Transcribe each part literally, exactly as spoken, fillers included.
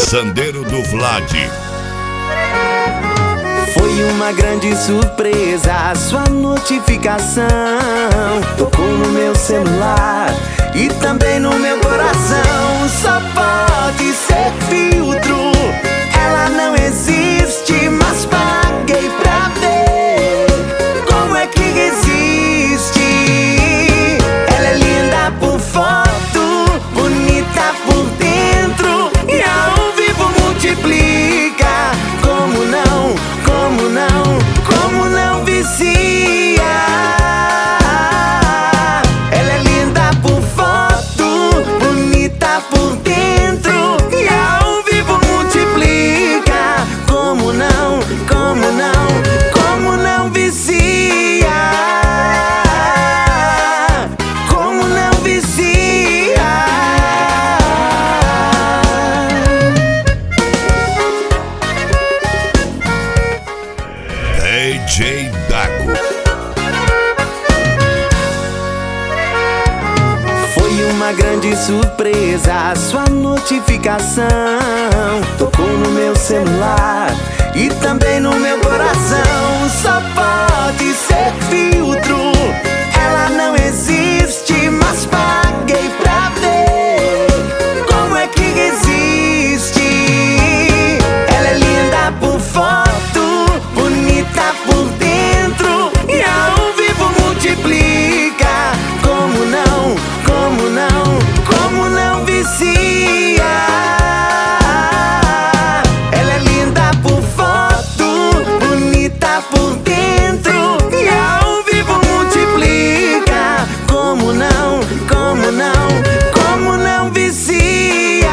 Façandeiro do Vlad. Foi uma grande surpresa a sua notificação. Tocou no meu celular e também no meu coração. Só pode ser filtro, ela não existe, mas paguei pra ver como é que existe. Ela é linda por foto, bonita por dentro, e ao vivo multiplica. Como não, como não, como não vicia. Ela é linda por foto, bonita por dentro, e ao vivo multiplica. Como não, como não, como não vicia. Como não vicia. D J Dago. Foi uma grande surpresa a sua notificação. Tocou no meu celular e também no meu coração. Só pode ser filtro, ela não existe, mas paguei pra ver como é que existe. Ela é linda por foto, bonita por dentro, e ao vivo multiplica. Como não, como não, como não vicia. Ela é linda por foto, bonita por dentro, e ao vivo multiplica. Como não, como não, como não vicia.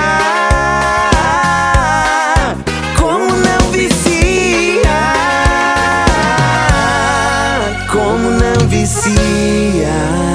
Como não vicia. Como não vicia.